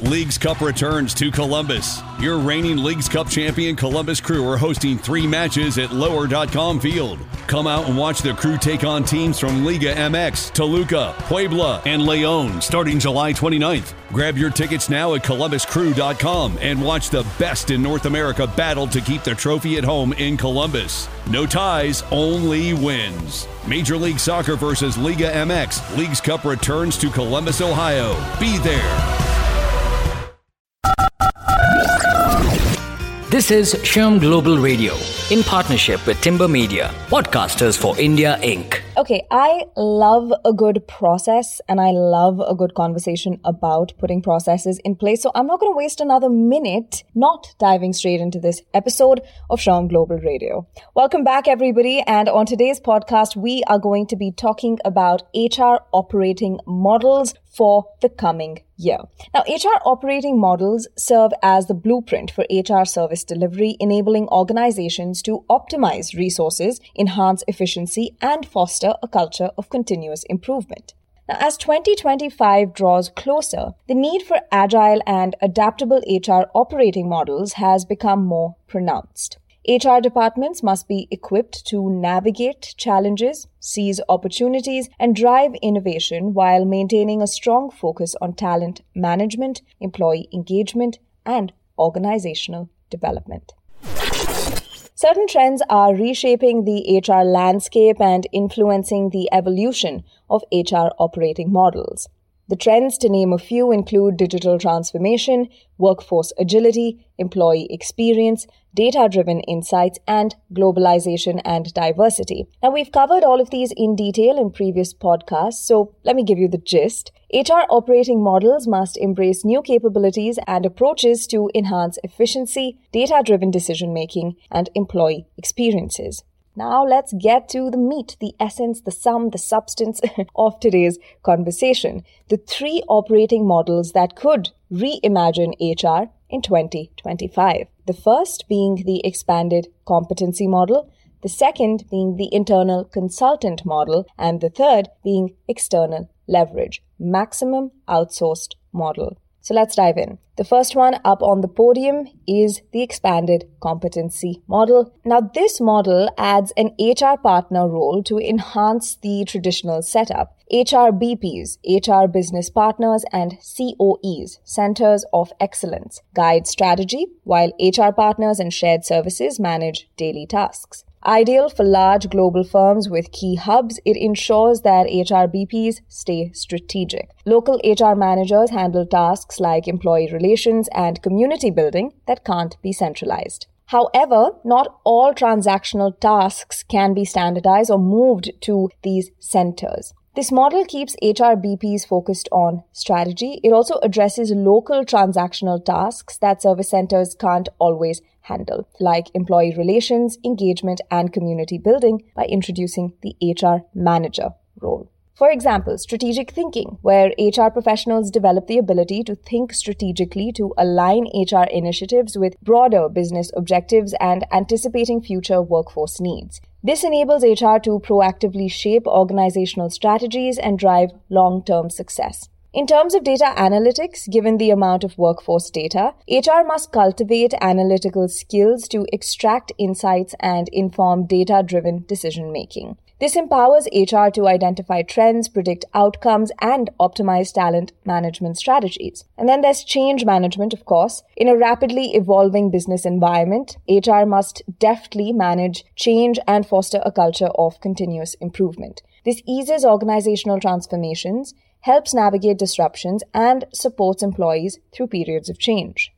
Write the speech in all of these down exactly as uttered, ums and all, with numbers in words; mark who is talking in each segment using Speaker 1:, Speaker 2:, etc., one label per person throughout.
Speaker 1: Leagues Cup returns to Columbus. Your reigning Leagues Cup champion Columbus Crew are hosting three matches at lower dot com Field. Come out and watch the Crew take on teams from Liga M X, Toluca, Puebla, and León starting July twenty-ninth. Grab your tickets now at columbus crew dot com and watch the best in North America battle to keep the trophy at home in Columbus. No ties, only wins. Major League Soccer versus Liga M X. Leagues Cup returns to Columbus, Ohio. Be there.
Speaker 2: This is Shyam Global Radio in partnership with Timber Media, Podcasters for India, Incorporated.
Speaker 3: Okay, I love a good process and I love a good conversation about putting processes in place. So I'm not going to waste another minute not diving straight into this episode of Shyam Global Radio. Welcome back, everybody. And on today's podcast, we are going to be talking about H R operating models for the coming year. Now, H R operating models serve as the blueprint for H R service delivery, enabling organizations to optimize resources, enhance efficiency, and foster a culture of continuous improvement. Now, as twenty twenty-five draws closer, the need for agile and adaptable H R operating models has become more pronounced. H R departments must be equipped to navigate challenges, seize opportunities, and drive innovation while maintaining a strong focus on talent management, employee engagement, and organizational development. Certain trends are reshaping the H R landscape and influencing the evolution of H R operating models. The trends, to name a few, include digital transformation, workforce agility, employee experience, data-driven insights, and globalization and diversity. Now, we've covered all of these in detail in previous podcasts, so let me give you the gist. H R operating models must embrace new capabilities and approaches to enhance efficiency, data-driven decision-making, and employee experiences. Now let's get to the meat, the essence, the sum, the substance of today's conversation. The three operating models that could reimagine H R in twenty twenty-five. The first being the expanded competency model, the second being the internal consultant model, and the third being external leverage, maximum outsourced model. So let's dive in. The first one up on the podium is the expanded competency model. Now, this model adds an H R partner role to enhance the traditional setup. H R B Ps, H R business partners, and C O Es, centers of excellence, guide strategy, while H R partners and shared services manage daily tasks. Ideal for large global firms with key hubs, it ensures that H R B Ps stay strategic. Local H R managers handle tasks like employee relations and community building that can't be centralized. However, not all transactional tasks can be standardized or moved to these centers. This model keeps H R B Ps focused on strategy. It also addresses local transactional tasks that service centers can't always handle, like employee relations, engagement, and community building, by introducing the H R manager role. For example, strategic thinking, where H R professionals develop the ability to think strategically to align H R initiatives with broader business objectives and anticipating future workforce needs. This enables H R to proactively shape organizational strategies and drive long-term success. In terms of data analytics, given the amount of workforce data, H R must cultivate analytical skills to extract insights and inform data-driven decision-making. This empowers H R to identify trends, predict outcomes, and optimize talent management strategies. And then there's change management, of course. In a rapidly evolving business environment, H R must deftly manage change and foster a culture of continuous improvement. This eases organizational transformations, helps navigate disruptions, and supports employees through periods of change.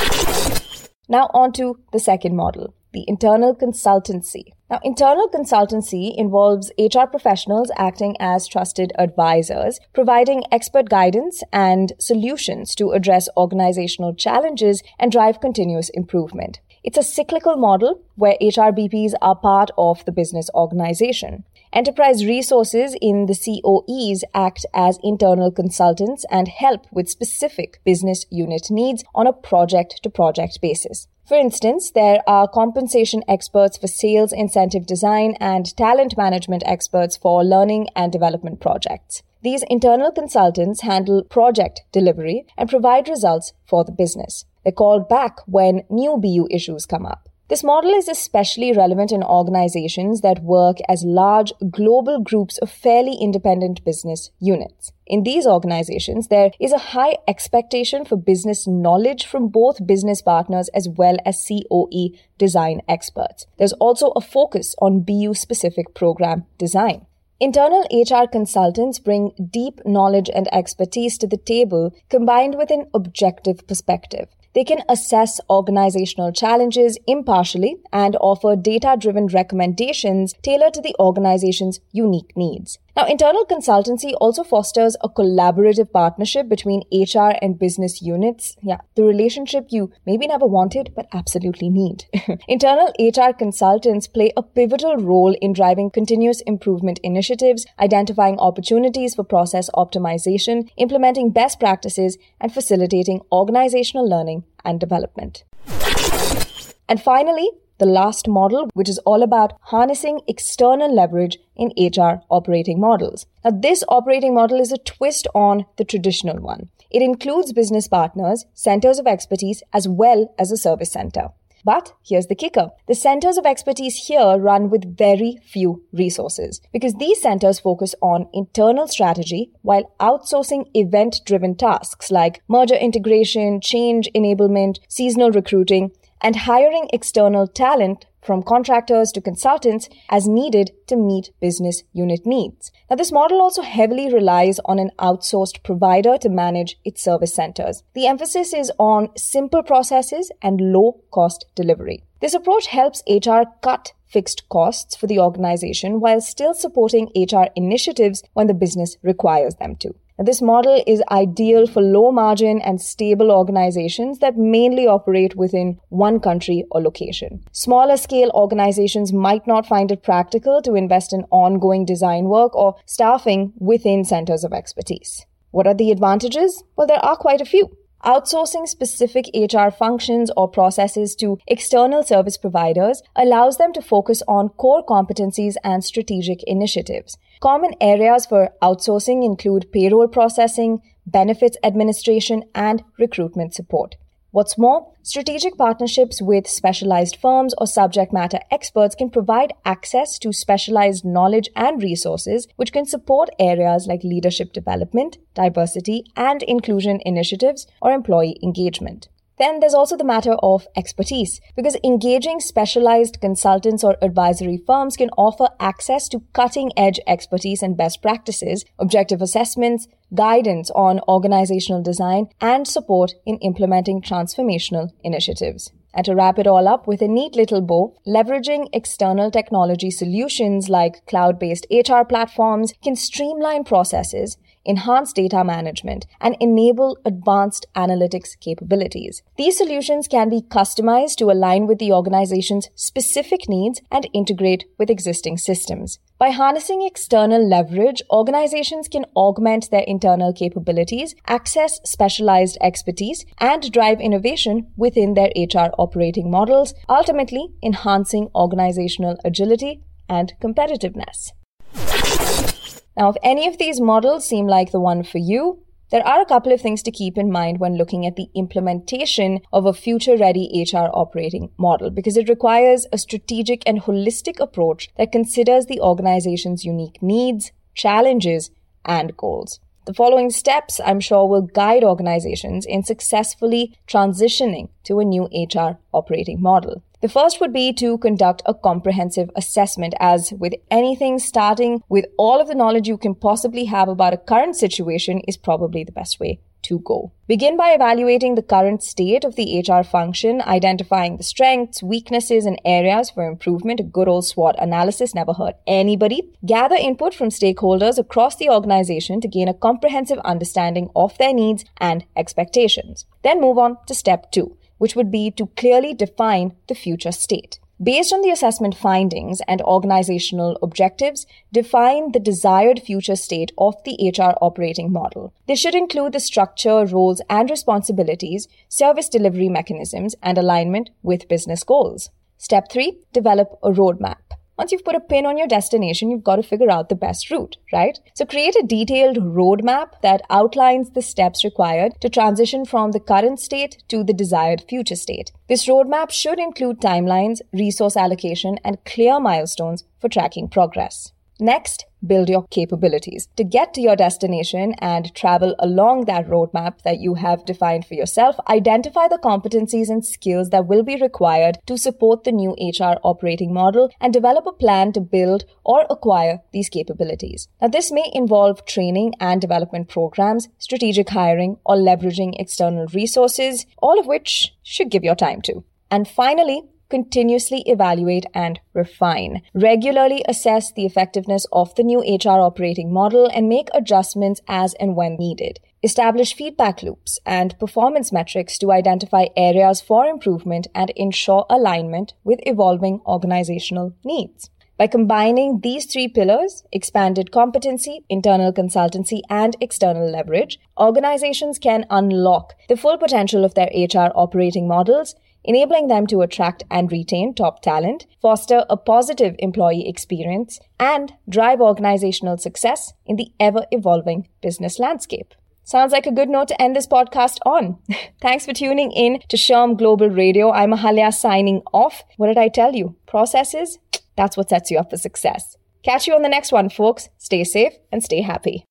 Speaker 3: Now on to the second model, the internal consultancy. Now, internal consultancy involves H R professionals acting as trusted advisors, providing expert guidance and solutions to address organizational challenges and drive continuous improvement. It's a cyclical model where H R B Ps are part of the business organization. Enterprise resources in the C O Es act as internal consultants and help with specific business unit needs on a project-to-project basis. For instance, there are compensation experts for sales incentive design and talent management experts for learning and development projects. These internal consultants handle project delivery and provide results for the business. They're called back when new B U issues come up. This model is especially relevant in organizations that work as large global groups of fairly independent business units. In these organizations, there is a high expectation for business knowledge from both business partners as well as C O E design experts. There's also a focus on B U-specific program design. Internal H R consultants bring deep knowledge and expertise to the table combined with an objective perspective. They can assess organizational challenges impartially and offer data-driven recommendations tailored to the organization's unique needs. Now, internal consultancy also fosters a collaborative partnership between H R and business units. Yeah, the relationship you maybe never wanted, but absolutely need. Internal H R consultants play a pivotal role in driving continuous improvement initiatives, identifying opportunities for process optimization, implementing best practices, and facilitating organizational learning and development. And finally, the last model, which is all about harnessing external leverage in H R operating models. Now, this operating model is a twist on the traditional one. It includes business partners, centers of expertise, as well as a service center. But here's the kicker. The centers of expertise here run with very few resources because these centers focus on internal strategy while outsourcing event-driven tasks like merger integration, change enablement, seasonal recruiting, and hiring external talent from contractors to consultants as needed to meet business unit needs. Now, this model also heavily relies on an outsourced provider to manage its service centers. The emphasis is on simple processes and low-cost delivery. This approach helps H R cut fixed costs for the organization while still supporting H R initiatives when the business requires them to. Now, this model is ideal for low-margin and stable organizations that mainly operate within one country or location. Smaller-scale organizations might not find it practical to invest in ongoing design work or staffing within centers of expertise. What are the advantages? Well, there are quite a few. Outsourcing specific H R functions or processes to external service providers allows them to focus on core competencies and strategic initiatives. Common areas for outsourcing include payroll processing, benefits administration, and recruitment support. What's more, strategic partnerships with specialized firms or subject matter experts can provide access to specialized knowledge and resources which can support areas like leadership development, diversity and inclusion initiatives, or employee engagement. Then there's also the matter of expertise, because engaging specialized consultants or advisory firms can offer access to cutting-edge expertise and best practices, objective assessments, guidance on organizational design, and support in implementing transformational initiatives. And to wrap it all up with a neat little bow, leveraging external technology solutions like cloud-based H R platforms can streamline processes, enhance data management, and enable advanced analytics capabilities. These solutions can be customized to align with the organization's specific needs and integrate with existing systems. By harnessing external leverage, organizations can augment their internal capabilities, access specialized expertise, and drive innovation within their H R operating models, ultimately enhancing organizational agility and competitiveness. Now, if any of these models seem like the one for you, there are a couple of things to keep in mind when looking at the implementation of a future-ready H R operating model, because it requires a strategic and holistic approach that considers the organization's unique needs, challenges, and goals. The following steps, I'm sure, will guide organizations in successfully transitioning to a new H R operating model. The first would be to conduct a comprehensive assessment, as with anything, starting with all of the knowledge you can possibly have about a current situation is probably the best way to go. Begin by evaluating the current state of the H R function, identifying the strengths, weaknesses, and areas for improvement. A good old SWOT analysis never hurt anybody. Gather input from stakeholders across the organization to gain a comprehensive understanding of their needs and expectations. Then move on to step two, which would be to clearly define the future state. Based on the assessment findings and organizational objectives, define the desired future state of the H R operating model. This should include the structure, roles, and responsibilities, service delivery mechanisms, and alignment with business goals. Step three, develop a roadmap. once you've put a pin on your destination, you've got to figure out the best route, right? So create a detailed roadmap that outlines the steps required to transition from the current state to the desired future state. This roadmap should include timelines, resource allocation, and clear milestones for tracking progress. Next, build your capabilities. To get to your destination and travel along that roadmap that you have defined for yourself, identify the competencies and skills that will be required to support the new H R operating model and develop a plan to build or acquire these capabilities. Now, this may involve training and development programs, strategic hiring, or leveraging external resources, all of which should give your time to. And finally, continuously evaluate and refine. Regularly assess the effectiveness of the new H R operating model and make adjustments as and when needed. Establish feedback loops and performance metrics to identify areas for improvement and ensure alignment with evolving organizational needs. By combining these three pillars, expanded competency, internal consultancy, and external leverage, organizations can unlock the full potential of their H R operating models, enabling them to attract and retain top talent, foster a positive employee experience, and drive organizational success in the ever-evolving business landscape. Sounds like a good note to end this podcast on. Thanks for tuning in to Sherm Global Radio. I'm Ahalya signing off. What did I tell you? Processes? That's what sets you up for success. Catch you on the next one, folks. Stay safe and stay happy.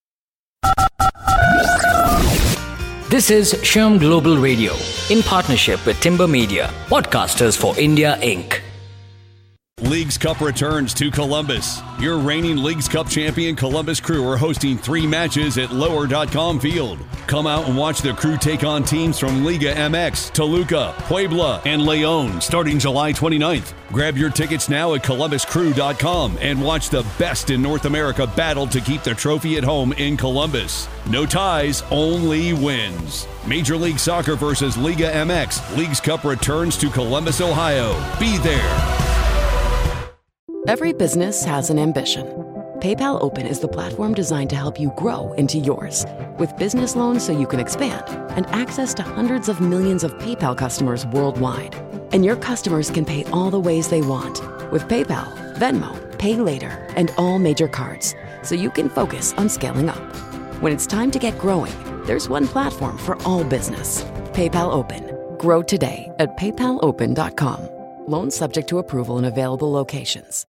Speaker 2: This is Sherm Global Radio in partnership with Timber Media, Podcasters for India, Incorporated.
Speaker 1: Leagues Cup returns to Columbus. Your reigning Leagues Cup champion Columbus Crew are hosting three matches at lower dot com Field. Come out and watch the Crew take on teams from Liga M X, Toluca, Puebla, and Leon starting July twenty-ninth. Grab your tickets now at columbus crew dot com and watch the best in North America battle to keep the trophy at home in Columbus. No ties, only wins. Major League Soccer versus Liga M X. Leagues Cup returns to Columbus, Ohio. Be there.
Speaker 4: Every business has an ambition. PayPal Open is the platform designed to help you grow into yours. With business loans so you can expand and access to hundreds of millions of PayPal customers worldwide. And your customers can pay all the ways they want with PayPal, Venmo, Pay Later, and all major cards, so you can focus on scaling up. When it's time to get growing, there's one platform for all business. PayPal Open. Grow today at paypal open dot com. Loans subject to approval in available locations.